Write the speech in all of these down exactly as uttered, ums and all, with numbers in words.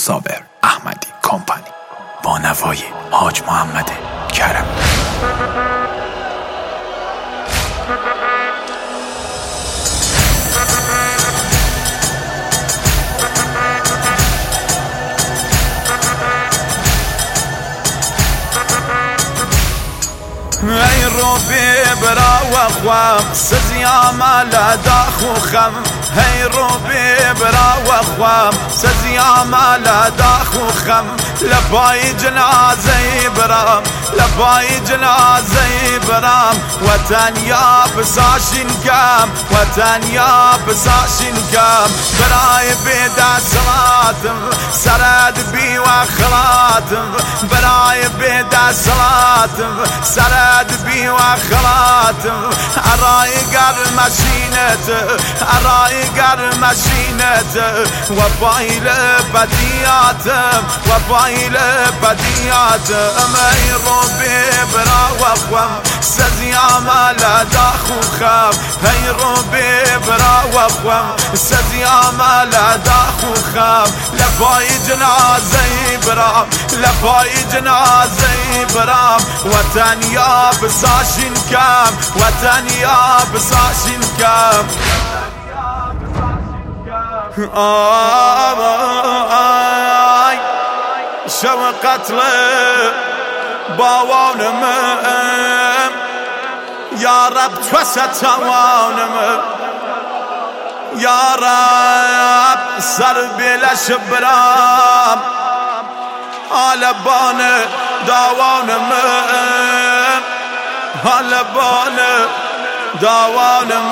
صابر احمدی کمپانی با نوای حاج محمد کرم. ای روبی برا و خوام سزیام لدا خوخم ای روبی برا و خوام سزیام لدا خوخم لبای جنازه برام لبای جنازه برام وطن یا بساشین کم وطن یا بساشین کم برای بیدا صلاتم سرد بی و خلاتم برای بیدا صلاتم سرد بی و خلاتم ارای گر مشینت ارای گر مشینت و بایل بدیاتم و بایل بدیاتم ای روبی برا و خوام سزیام لدا خوخم ای روبی برا و خوام سزیام لدا خوخم لبای جنازه برام لبای جنازه برام وطن یا بساشین کم وطن یا بساشین کم آی شو قتل باوانم یا رب تو ستوانم یا رب سر بلش برام آلبان داوانم آلبان داوانم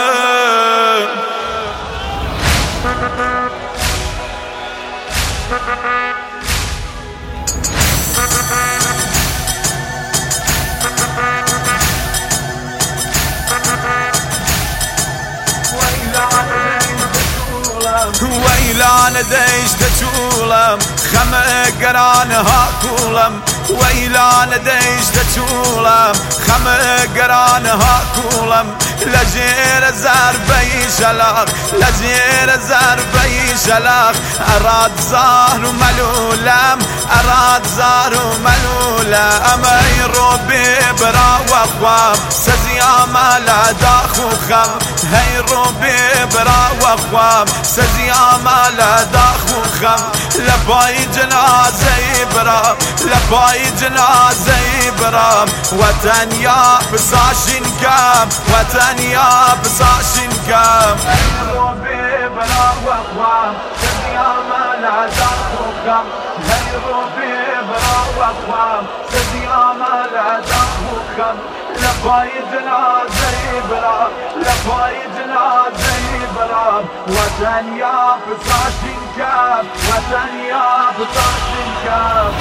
ويلان ديش تشولم خم قران هاكولم ويلان ديش تشولم خم قران هاكولم لجير زربي شلاخ لجير زربي شلاخ اراد زار ملولم اراد زار ملولم اي روبي برا وخوام سزيام لدا خوخم هي روبي برا وخوام سزیام لدا خوخم لبای جنازه برام لبای جنازه برام وطن یا بساشین کم وطن یا بساشین کم ای روبی برا و خوام سزیام لدا خوخم ای روبی برا و خوام سزیام لدا خوخم لبای جنازه برام لبای جنازه برام وطن یا بساشین کم وطن یا بساشین کم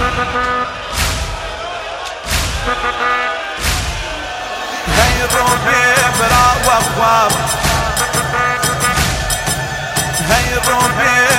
هی روبی برا و خوام هی روبی